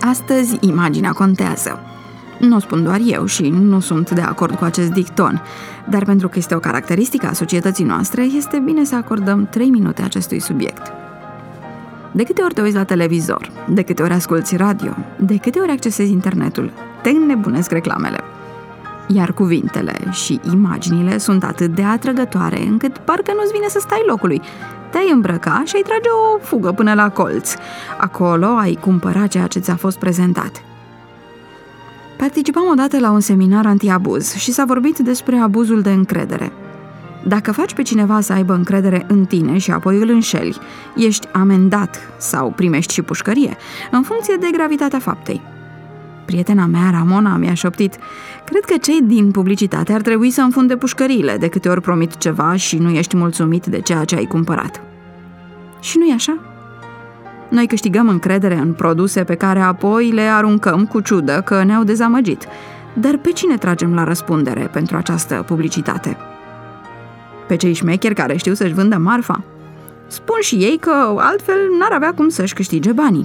Astăzi, imaginea contează. Nu o spun doar eu și nu sunt de acord cu acest dicton, dar pentru că este o caracteristică a societății noastre, este bine să acordăm 3 minute acestui subiect. De câte ori te uiți la televizor, de câte ori asculți radio, de câte ori accesezi internetul, te înnebunesc reclamele. Iar cuvintele și imaginile sunt atât de atrăgătoare încât parcă nu-ți vine să stai locului. Te-ai îmbrăca și ai trage o fugă până la colț. Acolo ai cumpăra ceea ce ți-a fost prezentat. Participam odată la un seminar antiabuz și s-a vorbit despre abuzul de încredere. Dacă faci pe cineva să aibă încredere în tine și apoi îl înșeli, ești amendat sau primești și pușcărie, în funcție de gravitatea faptei. Prietena mea, Ramona, mi-a șoptit: cred că cei din publicitate ar trebui să înfunde pușcăriile de câte ori promit ceva și nu ești mulțumit de ceea ce ai cumpărat. Și nu-i așa? Noi câștigăm încredere în produse pe care apoi le aruncăm cu ciudă că ne-au dezamăgit. Dar pe cine tragem la răspundere pentru această publicitate? Pe cei șmecheri care știu să-și vândă marfa? Spun și ei că altfel n-ar avea cum să-și câștige banii.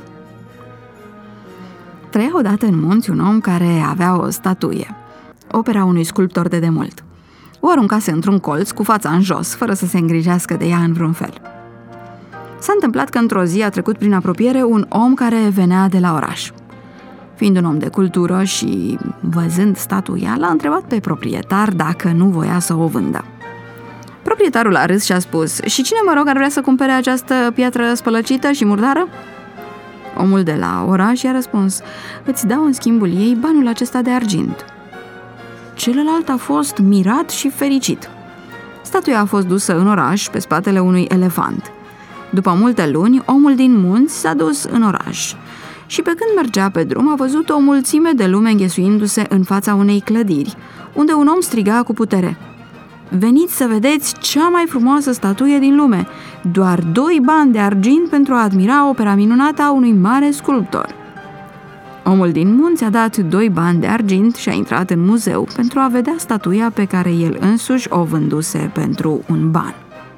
Trăia odată în munți un om care avea o statuie, opera unui sculptor de demult. O aruncase într-un colț cu fața în jos, fără să se îngrijească de ea în vreun fel. S-a întâmplat că într-o zi a trecut prin apropiere un om care venea de la oraș. Fiind un om de cultură și văzând statuia, l-a întrebat pe proprietar dacă nu voia să o vândă. Proprietarul a râs și a spus: și cine, mă rog, ar vrea să cumpere această piatră spălăcită și murdară? Omul de la oraș i-a răspuns: îți dau în schimbul ei banul acesta de argint. Celălalt a fost mirat și fericit. Statuia a fost dusă în oraș pe spatele unui elefant. După multe luni, omul din munți s-a dus în oraș și pe când mergea pe drum a văzut o mulțime de lume înghesuindu-se în fața unei clădiri, unde un om striga cu putere: veniți să vedeți cea mai frumoasă statuie din lume, doar 2 bani de argint pentru a admira opera minunată a unui mare sculptor. Omul din munți a dat 2 bani de argint și a intrat în muzeu pentru a vedea statuia pe care el însuși o vânduse pentru 1 ban.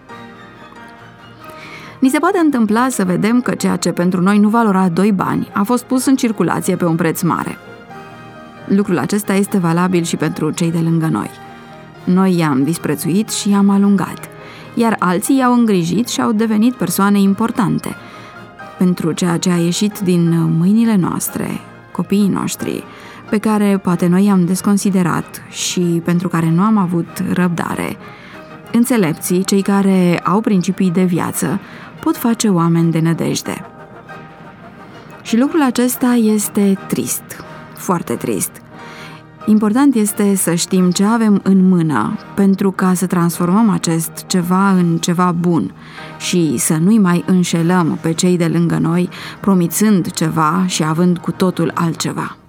Ni se poate întâmpla să vedem că ceea ce pentru noi nu valora 2 bani a fost pus în circulație pe un preț mare. Lucrul acesta este valabil și pentru cei de lângă noi. Noi i-am disprețuit și i-am alungat, iar alții i-au îngrijit și au devenit persoane importante. Pentru ceea ce a ieșit din mâinile noastre, copiii noștri, pe care poate noi i-am desconsiderat și pentru care nu am avut răbdare, înțelepții, cei care au principii de viață, pot face oameni de nădejde. Și lucrul acesta este trist, foarte trist. Important este să știm ce avem în mână pentru ca să transformăm acest ceva în ceva bun și să nu-i mai înșelăm pe cei de lângă noi, promițând ceva și având cu totul altceva.